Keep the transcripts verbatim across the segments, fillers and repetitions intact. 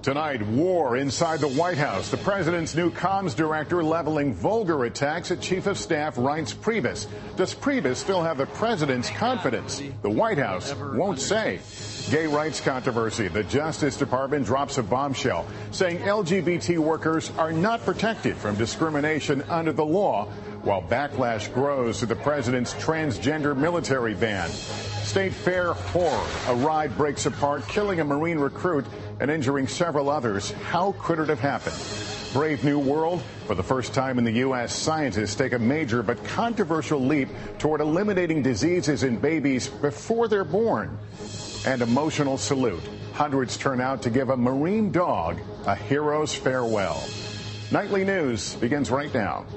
Tonight, war inside the White House. The president's new comms director leveling vulgar attacks at Chief of Staff Reince Priebus. Does Priebus still have the president's confidence? The White House won't say. Gay rights controversy. The Justice Department drops a bombshell, saying L G B T workers are not protected from discrimination under the law, while backlash grows to the president's transgender military ban. State Fair horror. A ride breaks apart, killing a Marine recruit and injuring several others. How could it have happened? Brave New World. For the first time in the U S, scientists take a major but controversial leap toward eliminating diseases in babies before they're born. And emotional salute. Hundreds turn out to give a Marine dog a hero's farewell. Nightly News begins right now.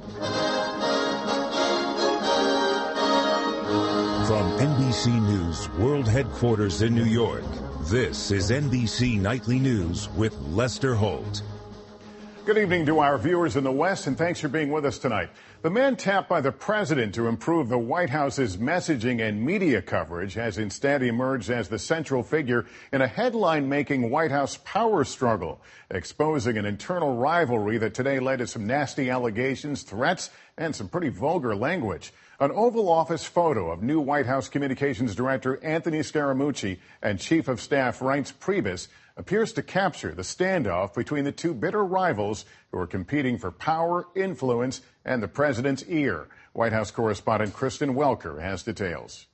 From N B C News World Headquarters in New York, this is N B C Nightly News with Lester Holt. Good evening to our viewers in the West, and thanks for being with us tonight. The man tapped by the president to improve the White House's messaging and media coverage has instead emerged as the central figure in a headline-making White House power struggle, exposing an internal rivalry that today led to some nasty allegations, threats, and some pretty vulgar language. An Oval Office photo of new White House Communications Director Anthony Scaramucci and Chief of Staff Reince Priebus appears to capture the standoff between the two bitter rivals who are competing for power, influence, and the president's ear. White House correspondent Kristen Welker has details.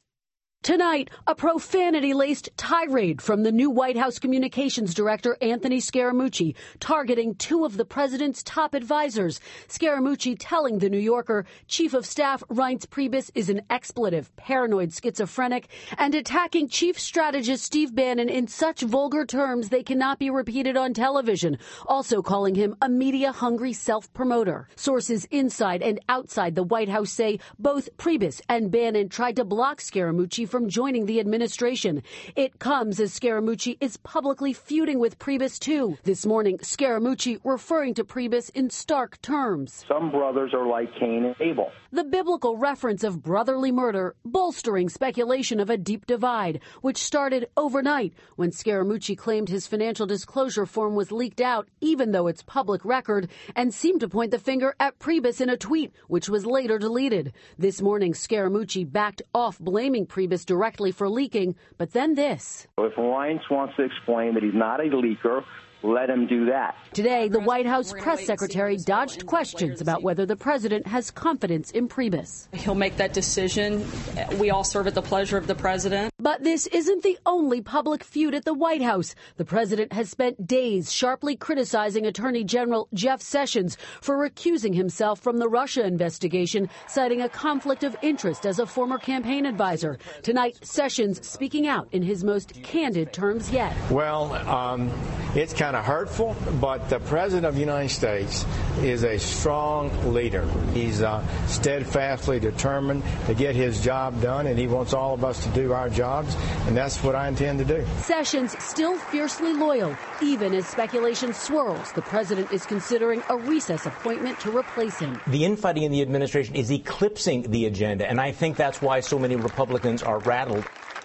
Tonight, a profanity-laced tirade from the new White House Communications Director Anthony Scaramucci, targeting two of the president's top advisors. Scaramucci telling The New Yorker Chief of Staff Reince Priebus is an expletive, paranoid schizophrenic, and attacking Chief Strategist Steve Bannon in such vulgar terms they cannot be repeated on television, also calling him a media-hungry self-promoter. Sources inside and outside the White House say both Priebus and Bannon tried to block Scaramucci from joining the administration. It comes as Scaramucci is publicly feuding with Priebus, too. This morning, Scaramucci referring to Priebus in stark terms. Some brothers are like Cain and Abel. The biblical reference of brotherly murder bolstering speculation of a deep divide, which started overnight when Scaramucci claimed his financial disclosure form was leaked out, even though it's public record, and seemed to point the finger at Priebus in a tweet, which was later deleted. This morning, Scaramucci backed off blaming Priebus directly for leaking, but then this. If Reince wants to explain that he's not a leaker, let him do that. Today, the White House press secretary dodged questions about whether the president has confidence in Priebus. He'll make that decision. We all serve at the pleasure of the president. But this isn't the only public feud at the White House. The president has spent days sharply criticizing Attorney General Jeff Sessions for recusing himself from the Russia investigation, citing a conflict of interest as a former campaign advisor. Tonight, Sessions speaking out in his most candid terms yet. Well, um, it's kind of hurtful, but the President of the United States is a strong leader. He's uh, steadfastly determined to get his job done, and he wants all of us to do our jobs, and that's what I intend to do. Sessions still fiercely loyal, even as speculation swirls. The president is considering a recess appointment to replace him. The infighting in the administration is eclipsing the agenda, and I think that's why so many Republicans are rattled.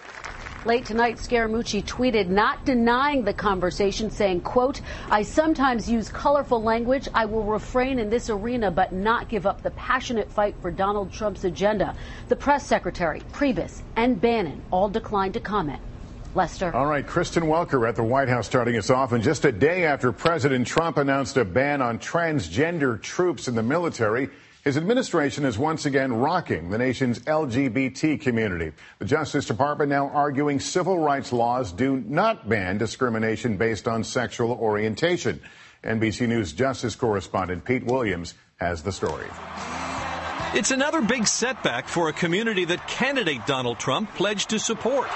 Late tonight, Scaramucci tweeted not denying the conversation, saying, quote, I sometimes use colorful language. I will refrain in this arena but not give up the passionate fight for Donald Trump's agenda. The press secretary, Priebus, and Bannon all declined to comment. Lester. All right, Kristen Welker at the White House starting us off. And just a day after President Trump announced a ban on transgender troops in the military, his administration is once again rocking the nation's L G B T community. The Justice Department now arguing civil rights laws do not ban discrimination based on sexual orientation. N B C News Justice correspondent Pete Williams has the story. It's another big setback for a community that candidate Donald Trump pledged to support.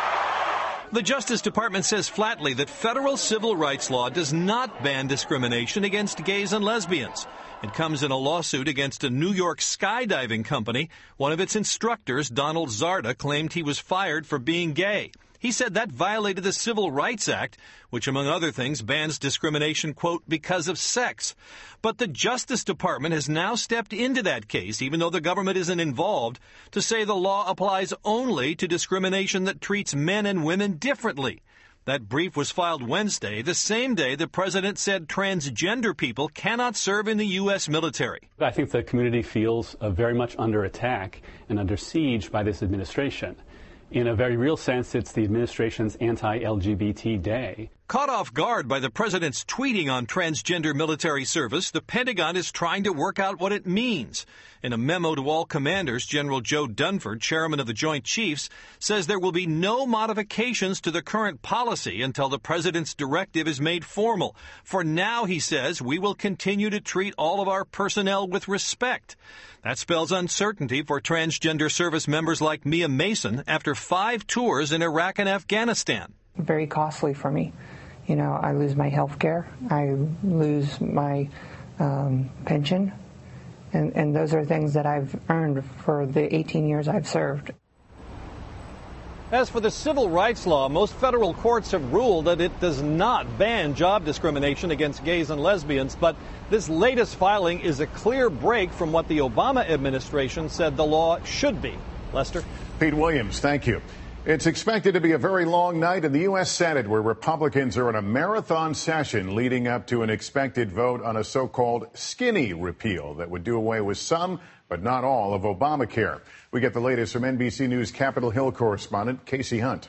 The Justice Department says flatly that federal civil rights law does not ban discrimination against gays and lesbians. It comes in a lawsuit against a New York skydiving company. One of its instructors, Donald Zarda, claimed he was fired for being gay. He said that violated the Civil Rights Act, which, among other things, bans discrimination, quote, because of sex. But the Justice Department has now stepped into that case, even though the government isn't involved, to say the law applies only to discrimination that treats men and women differently. That brief was filed Wednesday, the same day the president said transgender people cannot serve in the U S military. I think the community feels uh, very much under attack and under siege by this administration. In a very real sense, it's the administration's anti-L G B T day. Caught off guard by the president's tweeting on transgender military service, the Pentagon is trying to work out what it means. In a memo to all commanders, General Joe Dunford, chairman of the Joint Chiefs, says there will be no modifications to the current policy until the president's directive is made formal. For now, he says, we will continue to treat all of our personnel with respect. That spells uncertainty for transgender service members like Mia Mason after five tours in Iraq and Afghanistan. Very costly for me. You know, I lose my health care, I lose my um, pension, and, and those are things that I've earned for the eighteen years I've served. As for the civil rights law, most federal courts have ruled that it does not ban job discrimination against gays and lesbians, but this latest filing is a clear break from what the Obama administration said the law should be. Lester? Pete Williams, thank you. It's expected to be a very long night in the U S Senate, where Republicans are in a marathon session leading up to an expected vote on a so-called skinny repeal that would do away with some, but not all, of Obamacare. We get the latest from N B C News Capitol Hill correspondent Casey Hunt.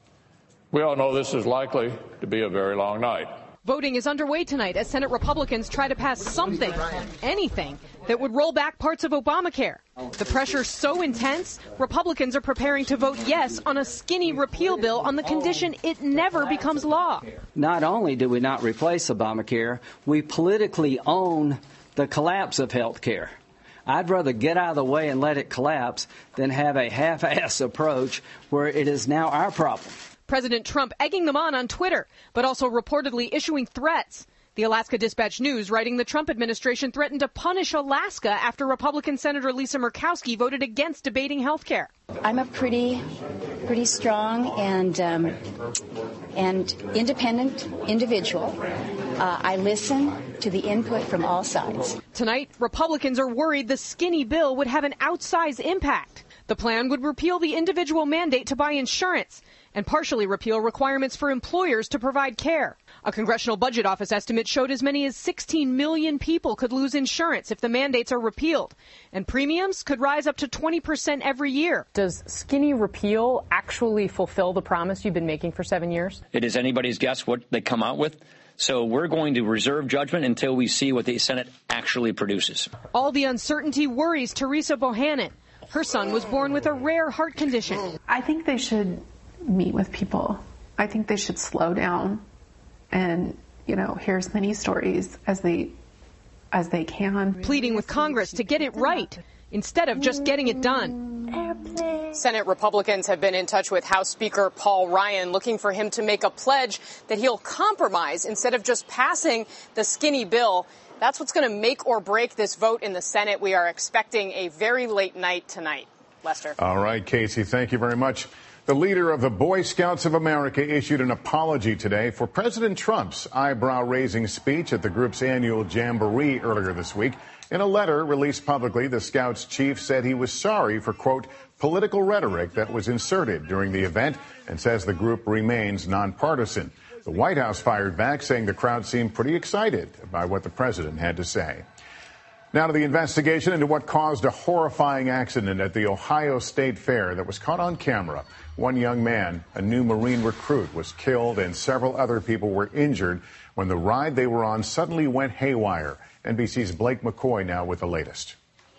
We all know this is likely to be a very long night. Voting is underway tonight as Senate Republicans try to pass something, anything, that would roll back parts of Obamacare. The pressure's so intense, Republicans are preparing to vote yes on a skinny repeal bill on the condition it never becomes law. Not only do we not replace Obamacare, we politically own the collapse of health care. I'd rather get out of the way and let it collapse than have a half-ass approach where it is now our problem. President Trump egging them on on Twitter, but also reportedly issuing threats. The Alaska Dispatch News writing the Trump administration threatened to punish Alaska after Republican Senator Lisa Murkowski voted against debating health care. I'm a pretty, pretty strong and um, and independent individual. Uh, I listen to the input from all sides. Tonight, Republicans are worried the skinny bill would have an outsized impact. The plan would repeal the individual mandate to buy insurance and partially repeal requirements for employers to provide care. A Congressional Budget Office estimate showed as many as sixteen million people could lose insurance if the mandates are repealed, and premiums could rise up to twenty percent every year. Does skinny repeal actually fulfill the promise you've been making for seven years? It is anybody's guess what they come out with. So we're going to reserve judgment until we see what the Senate actually produces. All the uncertainty worries Teresa Bohannon. Her son was born with a rare heart condition. I think they should meet with people. I think they should slow down and, you know, hear as many stories as they as they can. Pleading with Congress to get it right instead of just getting it done. Senate Republicans have been in touch with House Speaker Paul Ryan, looking for him to make a pledge that he'll compromise instead of just passing the skinny bill. That's what's going to make or break this vote in the Senate. We are expecting a very late night tonight. Lester. All right, Casey, thank you very much. The leader of the Boy Scouts of America issued an apology today for President Trump's eyebrow-raising speech at the group's annual jamboree earlier this week. In a letter released publicly, the Scouts chief said he was sorry for, quote, political rhetoric that was inserted during the event and says the group remains nonpartisan. The White House fired back, saying the crowd seemed pretty excited by what the president had to say. Now to the investigation into what caused a horrifying accident at the Ohio State Fair that was caught on camera. One young man, a new Marine recruit, was killed and several other people were injured when the ride they were on suddenly went haywire. N B C's Blake McCoy now with the latest.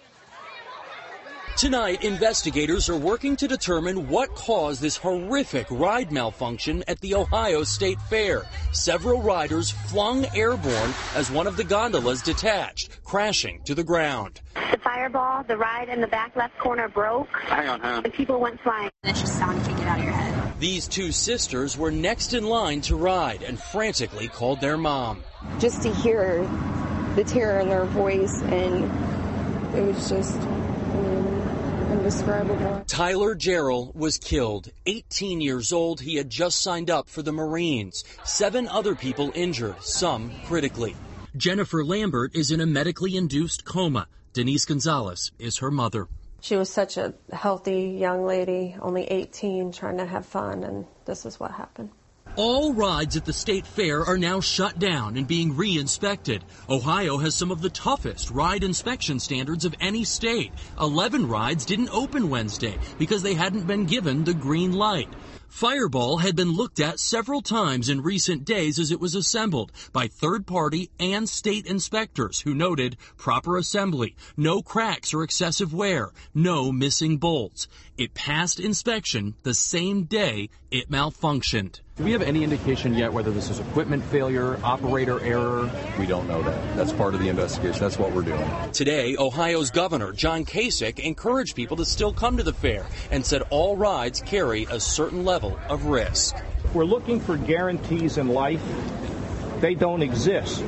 Tonight, investigators are working to determine what caused this horrific ride malfunction at the Ohio State Fair. Several riders flung airborne as one of the gondolas detached, crashing to the ground. The fireball, the ride in the back left corner broke. Hang on, hang on. And people went flying. It's just sound you can't get out of your head. These two sisters were next in line to ride and frantically called their mom. Just to hear the terror in their voice, and it was just indescribable. Tyler Jarrell was killed. eighteen years old, he had just signed up for the Marines. Seven other people injured, some critically. Jennifer Lambert is in a medically induced coma. Denise Gonzalez is her mother. She was such a healthy young lady, only eighteen, trying to have fun, and this is what happened. All rides at the state fair are now shut down and being re-inspected. Ohio has some of the toughest ride inspection standards of any state. Eleven rides didn't open Wednesday because they hadn't been given the green light. Fireball had been looked at several times in recent days as it was assembled by third-party and state inspectors who noted proper assembly, no cracks or excessive wear, no missing bolts. It passed inspection the same day it malfunctioned. Do we have any indication yet whether this is equipment failure, operator error? We don't know that. That's part of the investigation. That's what we're doing. Today, Ohio's Governor John Kasich encouraged people to still come to the fair and said all rides carry a certain level of risk. We're looking for guarantees in life. They don't exist.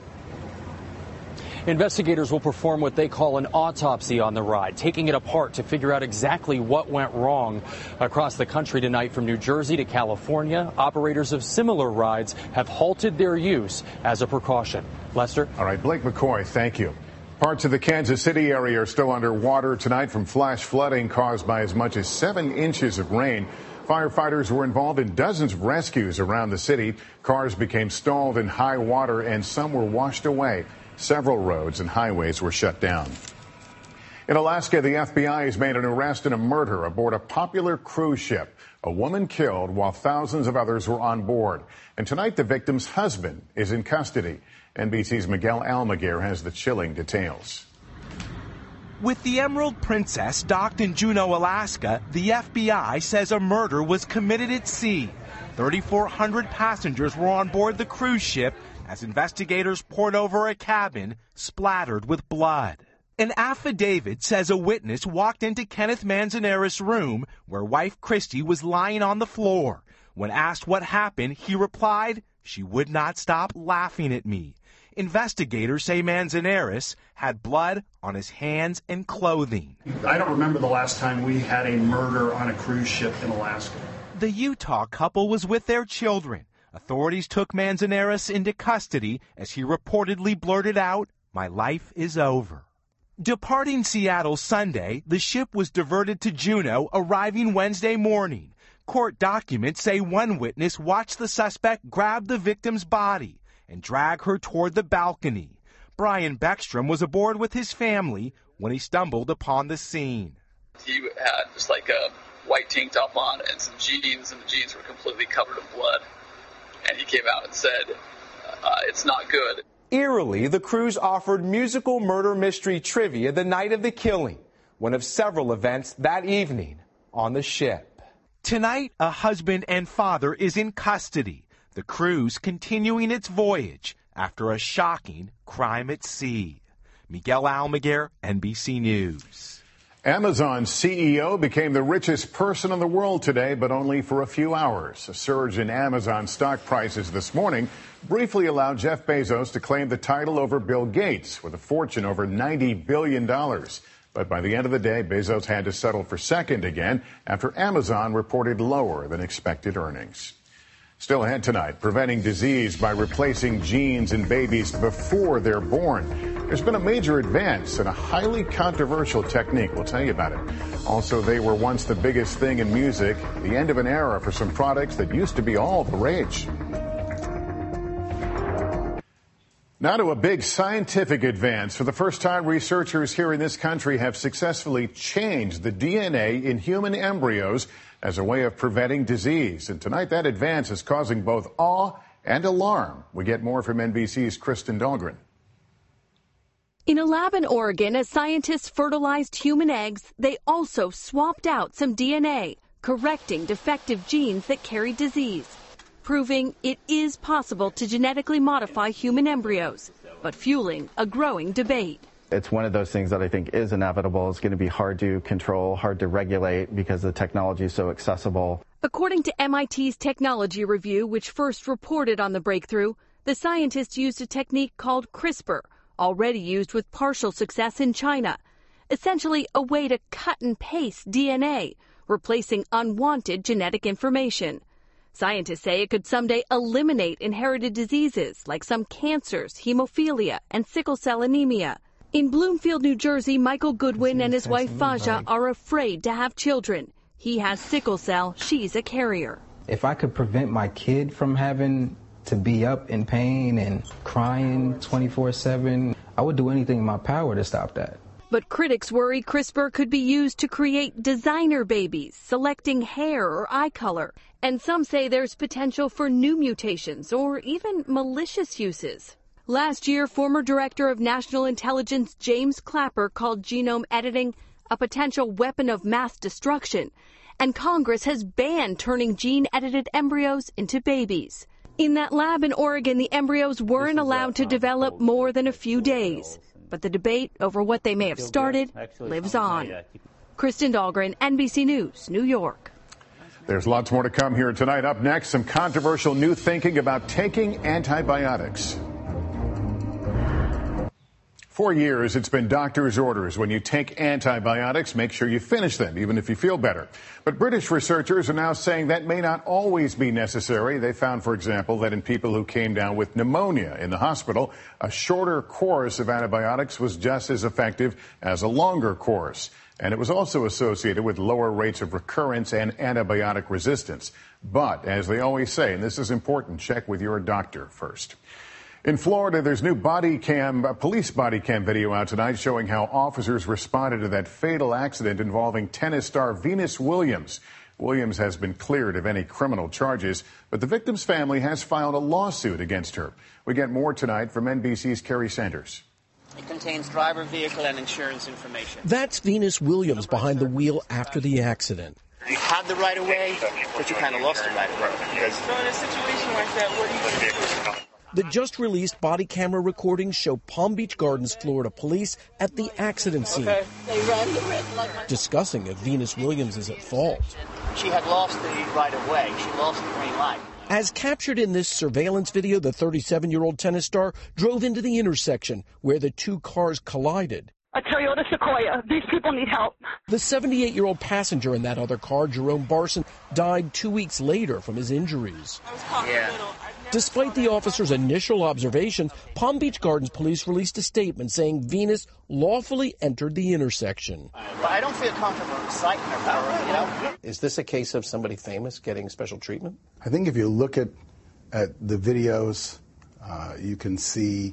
Investigators will perform what they call an autopsy on the ride, taking it apart to figure out exactly what went wrong. Across the country tonight, from New Jersey to California, operators of similar rides have halted their use as a precaution. Lester? All right, Blake McCoy, thank you. Parts of the Kansas City area are still underwater tonight from flash flooding caused by as much as seven inches of rain. Firefighters were involved in dozens of rescues around the city. Cars became stalled in high water and some were washed away. Several roads and highways were shut down. In Alaska, the F B I has made an arrest in a murder aboard a popular cruise ship. A woman killed while thousands of others were on board. And tonight, the victim's husband is in custody. N B C's Miguel Almaguer has the chilling details. With the Emerald Princess docked in Juneau, Alaska, the F B I says a murder was committed at sea. thirty-four hundred passengers were on board the cruise ship as investigators poured over a cabin splattered with blood. An affidavit says a witness walked into Kenneth Manzanares' room where wife Christy was lying on the floor. When asked what happened, he replied, "She would not stop laughing at me." Investigators say Manzanares had blood on his hands and clothing. I don't remember the last time we had a murder on a cruise ship in Alaska. The Utah couple was with their children. Authorities took Manzanares into custody as he reportedly blurted out, "My life is over." Departing Seattle Sunday, the ship was diverted to Juneau, arriving Wednesday morning. Court documents say one witness watched the suspect grab the victim's body and drag her toward the balcony. Brian Beckstrom was aboard with his family when he stumbled upon the scene. He had just like a white tank top on and some jeans, and the jeans were completely covered in blood. And he came out and said, uh, it's not good. Eerily, the cruise offered musical murder mystery trivia the night of the killing, one of several events that evening on the ship. Tonight, a husband and father is in custody. The cruise continuing its voyage after a shocking crime at sea. Miguel Almaguer, N B C News. Amazon's C E O became the richest person in the world today, but only for a few hours. A surge in Amazon stock prices this morning briefly allowed Jeff Bezos to claim the title over Bill Gates with a fortune over ninety billion dollars. But by the end of the day, Bezos had to settle for second again after Amazon reported lower than expected earnings. Still ahead tonight, preventing disease by replacing genes in babies before they're born. There's been a major advance in a highly controversial technique. We'll tell you about it. Also, they were once the biggest thing in music, the end of an era for some products that used to be all the rage. Now to a big scientific advance. For the first time, researchers here in this country have successfully changed the D N A in human embryos as a way of preventing disease. And tonight, that advance is causing both awe and alarm. We get more from N B C's Kristen Dahlgren. In a lab in Oregon, as scientists fertilized human eggs, they also swapped out some D N A, correcting defective genes that carry disease, proving it is possible to genetically modify human embryos, but fueling a growing debate. It's one of those things that I think is inevitable. It's going to be hard to control, hard to regulate because the technology is so accessible. According to M I T's Technology Review, which first reported on the breakthrough, the scientists used a technique called CRISPR, already used with partial success in China. Essentially a way to cut and paste D N A, replacing unwanted genetic information. Scientists say it could someday eliminate inherited diseases like some cancers, hemophilia, and sickle cell anemia. In Bloomfield, New Jersey, Michael Goodwin and his wife Faja are afraid to have children. He has sickle cell, she's a carrier. If I could prevent my kid from having to be up in pain and crying twenty-four seven, I would do anything in my power to stop that. But critics worry CRISPR could be used to create designer babies, selecting hair or eye color. And some say there's potential for new mutations or even malicious uses. Last year, former Director of National Intelligence James Clapper called genome editing a potential weapon of mass destruction. And Congress has banned turning gene-edited embryos into babies. In that lab in Oregon, the embryos weren't allowed to develop more than a few days. But the debate over what they may have started lives on. Kristen Dahlgren, N B C News, New York. There's lots more to come here tonight. Up next, some controversial new thinking about taking antibiotics. For years, it's been doctors' orders. When you take antibiotics, make sure you finish them, even if you feel better. But British researchers are now saying that may not always be necessary. They found, for example, that in people who came down with pneumonia in the hospital, a shorter course of antibiotics was just as effective as a longer course. And it was also associated with lower rates of recurrence and antibiotic resistance. But, as they always say, and this is important, check with your doctor first. In Florida, there's new body cam, uh, police body cam video out tonight showing how officers responded to that fatal accident involving tennis star Venus Williams. Williams has been cleared of any criminal charges, but the victim's family has filed a lawsuit against her. We get more tonight from N B C's Kerry Sanders. It contains driver, vehicle, and insurance information. That's Venus Williams behind the wheel after the accident. You had the right of way, but you kind of lost the right of way. So in a situation like that, what do you do? The just-released body camera recordings show Palm Beach Gardens, Florida police at the accident scene, Okay. They ran the red light. discussing if Venus Williams is at fault. She had lost the right of way. She lost the green light. As captured in this surveillance video, the thirty-seven-year-old tennis star drove into the intersection where the two cars collided. A Toyota Sequoia. These people need help. The seventy-eight-year-old passenger in that other car, Jerome Barson, died two weeks later from his injuries. Yeah. Despite the officer's initial observations, Palm Beach Gardens police released a statement saying Venus lawfully entered the intersection. But I don't feel comfortable reciting her power, you know? Is this a case of somebody famous getting special treatment? I think if you look at, at the videos, uh, you can see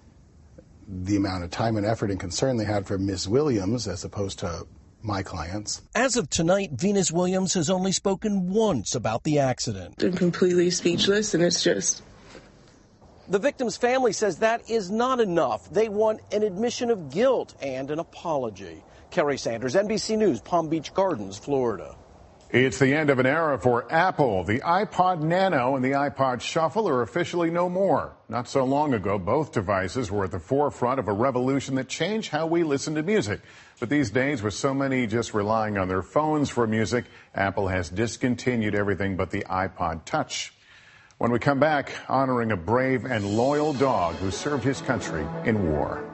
the amount of time and effort and concern they had for Miz Williams as opposed to my clients. As of tonight, Venus Williams has only spoken once about the accident. I'm completely speechless, and it's just... The victim's family says that is not enough. They want an admission of guilt and an apology. Kerry Sanders, N B C News, Palm Beach Gardens, Florida. It's the end of an era for Apple. The iPod Nano and the iPod Shuffle are officially no more. Not so long ago, both devices were at the forefront of a revolution that changed how we listen to music. But these days, with so many just relying on their phones for music, Apple has discontinued everything but the iPod Touch. When we come back, honoring a brave and loyal dog who served his country in war.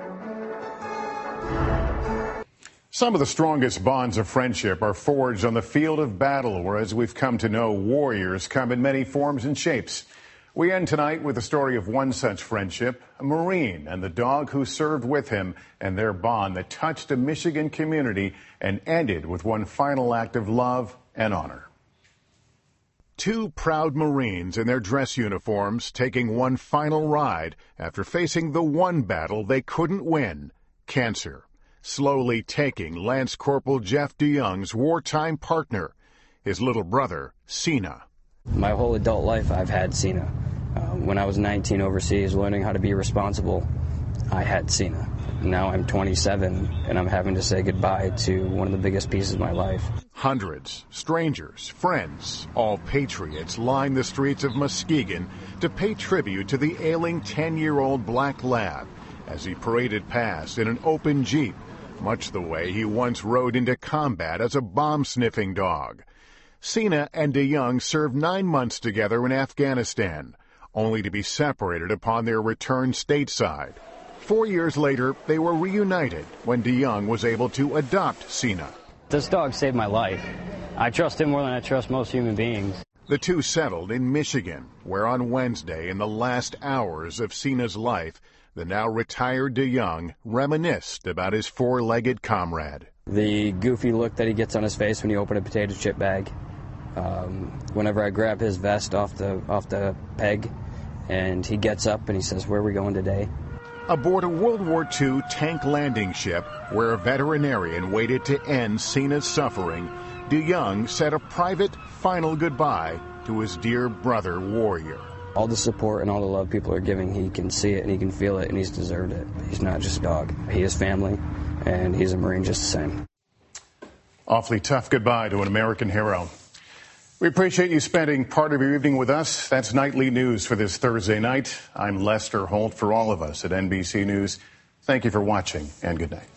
Some of the strongest bonds of friendship are forged on the field of battle, where, as we've come to know, warriors come in many forms and shapes. We end tonight with the story of one such friendship, a Marine and the dog who served with him, and their bond that touched a Michigan community and ended with one final act of love and honor. Two proud Marines in their dress uniforms taking one final ride after facing the one battle they couldn't win, cancer. Slowly taking Lance Corporal Jeff DeYoung's wartime partner, his little brother, Sina. My whole adult life I've had Sina. Uh, when I was nineteen overseas learning how to be responsible, I had Sina. Now I'm twenty-seven and I'm having to say goodbye to one of the biggest pieces of my life. Hundreds, strangers, friends, all patriots line the streets of Muskegon to pay tribute to the ailing ten-year-old black lab as he paraded past in an open Jeep, much the way he once rode into combat as a bomb-sniffing dog. Sina and DeYoung served nine months together in Afghanistan, only to be separated upon their return stateside. Four years later, they were reunited when DeYoung was able to adopt Sina. This dog saved my life. I trust him more than I trust most human beings. The two settled in Michigan, where on Wednesday, in the last hours of Sina's life, the now retired DeYoung reminisced about his four-legged comrade. The goofy look that he gets on his face when you open a potato chip bag, Um, whenever I grab his vest off the off the peg, and he gets up and he says, "Where are we going today?" Aboard a World War Two tank landing ship where a veterinarian waited to end Cena's suffering, DeYoung said a private final goodbye to his dear brother warrior. All the support and all the love people are giving, he can see it and he can feel it, and he's deserved it. He's not just a dog. He is family, and he's a Marine just the same. Awfully tough goodbye to an American hero. We appreciate you spending part of your evening with us. That's Nightly News for this Thursday night. I'm Lester Holt. For all of us at N B C News, thank you for watching, and good night.